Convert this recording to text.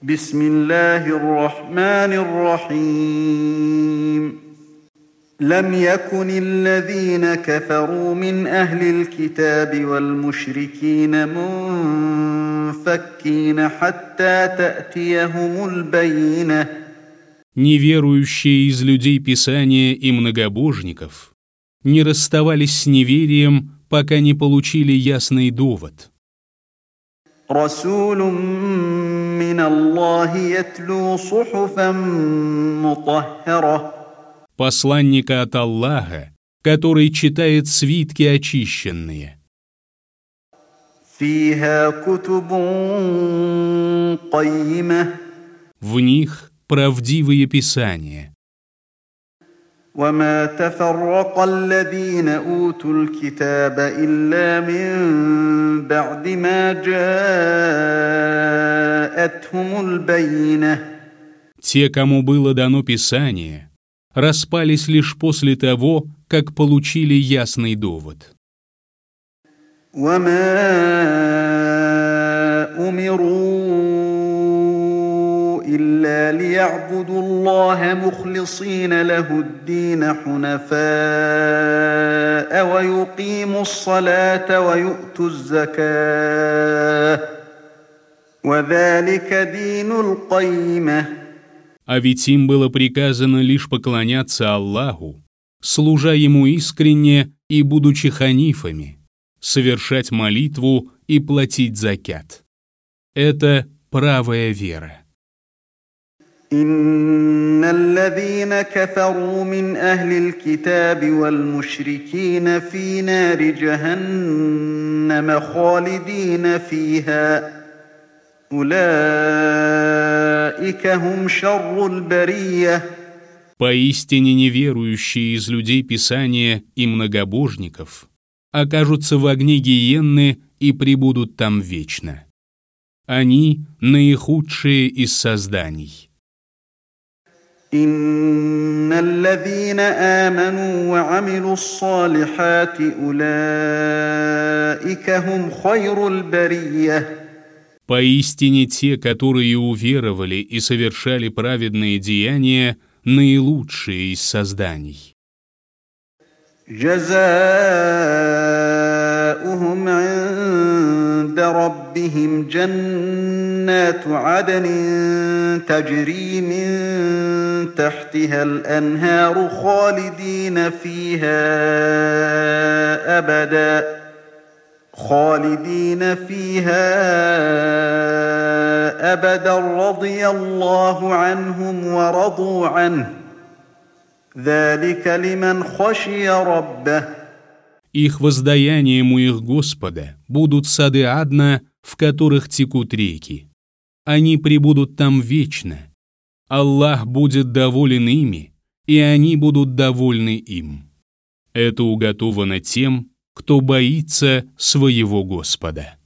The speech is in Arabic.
بسم الله الرحمن الرحيم لم يكن الذين كفروا من أهل الكتاب والمشركين منفكين حتى تأتيهم البينة. Неверующие из людей Писания и многобожников не расставались с неверием, пока не получили ясный довод. رسول من الله يتلو صحفا مطهرة. Посланника от Аллаха, который читает свитки очищенные. فيها كتب قيمة. В них правдивые писания. وما تفرق الذين أوتوا الكتاب إلا من بعد ما جاءتهم البينة. Те, кому было дано Писание, распались лишь после того, как получили ясный довод. وما أمروا إلا ليعبدوا الله مخلصين له الدين حنفاء ويقيموا الصلاة ويؤتوا الزكاة وذلك دين القيمة. А ведь им было приказано лишь поклоняться Аллаху, служа Ему искренне и будучи ханифами, совершать молитву и платить закят. Это правая вера. إن الذين كفروا من أهل الكتاب والمشركين في نار جهنم خالدين فيها أولئك هم شر البرية. Поистине неверующие из людей Писания и многобожников окажутся в огне гиенны и пребудут там вечно. Они наихудшие из созданий. إن الذين آمنوا وعملوا الصالحات أولئك هم خير البرية. Поистине те, которые уверовали и совершали праведные деяния, наилучшие из созданий. جزاؤهم عند ربهم جنات عدن تجري من تحتها الأنهار خالدين فيها أبدا رضي الله عنهم ورضوا عنه ذلك لمن خشي ربه. Их воздаянием у их Господа будут сады Адна, в которых текут реки. Они пребудут там вечно. Аллах будет доволен ими, и они будут довольны им. Это уготовано тем, кто боится своего Господа.